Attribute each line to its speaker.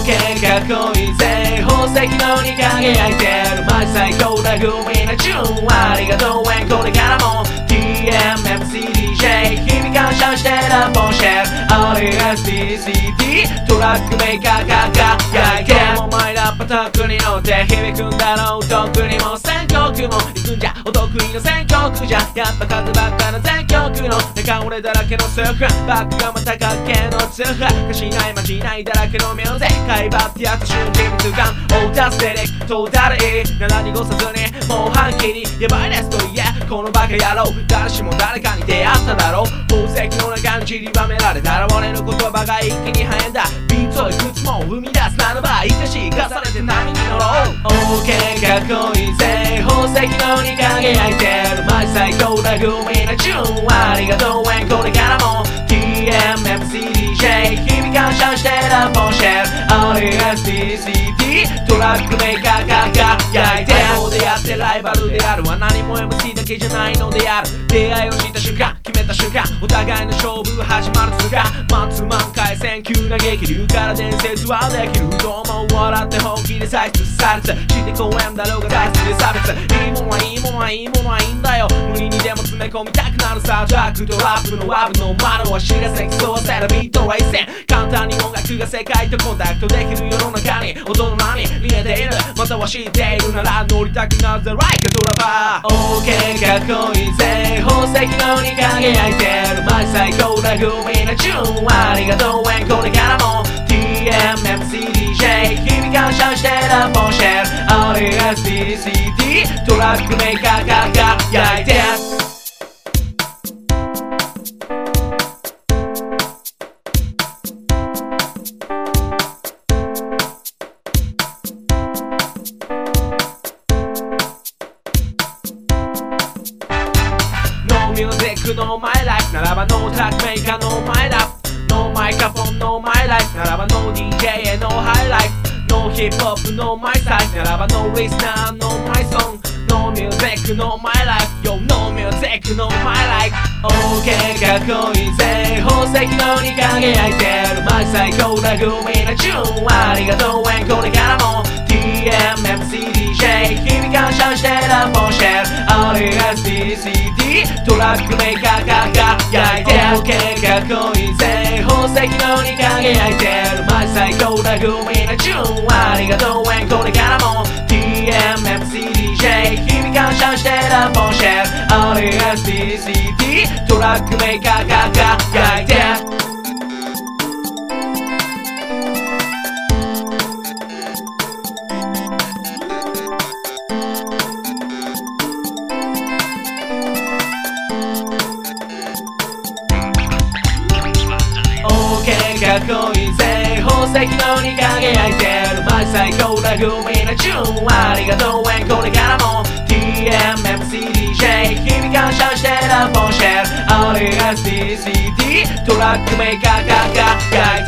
Speaker 1: OK かっこいいぜ宝石のに輝いてるマジ最高だグミなチューンありがとうこれからも TMMCDJ 日々感謝してるボンシェル RSDCT トラックメーカー輝いてもマイラッパとっくに乗って響くんだろうとっくにも選曲も行くんじゃお得意の選曲じゃやっぱ数ばっかの全曲の中俺だらけのスーフバックがまたかっけのツーフ歌詞ない間違いだらけのミュージック会話ってやつ瞬間通感オーダーステレックトータルいい7にごさずにもう半期にやばいですと言えこのバカ野郎誰しも誰かに出会っただろう宝石の中に散りばめられたら俺の言葉が一気に生えんだビートをいくつも生み出すならば生かし生かされて波に乗ろう OK かっこいいぜ宝石のに輝いてるマジ最高だグミなチューンありがとうこれからも TMMCDJ 日々感謝してるボンシェル RSDCT トラックメーカー輝いてそうでやってライバルであるは何も MC だけじゃないのである出会いをした瞬間決めた瞬間お互いの勝負が始まる通過マンツーマン回戦急な激流から伝説はできるどうも笑って本気で採掘されてして公園だろうが大好きで差別いいものはいいものはいいものはいいんだよ無理にでも詰め込みたくなるサウンドトラックとラップのワブの窓は知らせ競わせるビートは一線簡単に音楽が世界とコンタクトできる世の中に音の波見えているまたは知っているなら乗りたくなるぜ Like a ドラバー OK かっこいいぜ宝石のに輝いてるマジ最高だグミなチューンありがとうこれからも TMMCDJ 日々感謝してるボンシェル RSDCT トラックメーカー輝いてミュージックのマイライフならばノートラックメーカーのマイラップノーマイクロフォンのマイライフならばノー DJ へのハイライフノーヒップホップのマイサイならばノーリスナーのマイソンノーミュージックのマイライフ Yo ノーミュージックのマイライフ OK かっこいいぜ宝石のに輝いてるマジ最高だグミなチューンありがとうこれからも TMMCDJ 日々感謝してるボンシェル RSDCT トラックメーカー輝いて OK かっこいいぜ宝石のに輝いてるマジ最高だグミなチューンありがとうこれからも TMMCDJ 日々感謝してるボンシェル RSDCT トラックメーカー輝いてかっこいいぜ宝石のに輝いてるマジ最高だグミなチューンありがとうこれからも TMMCDJ 日々感謝してるボンシェル RSDCT トラックメーカー輝いて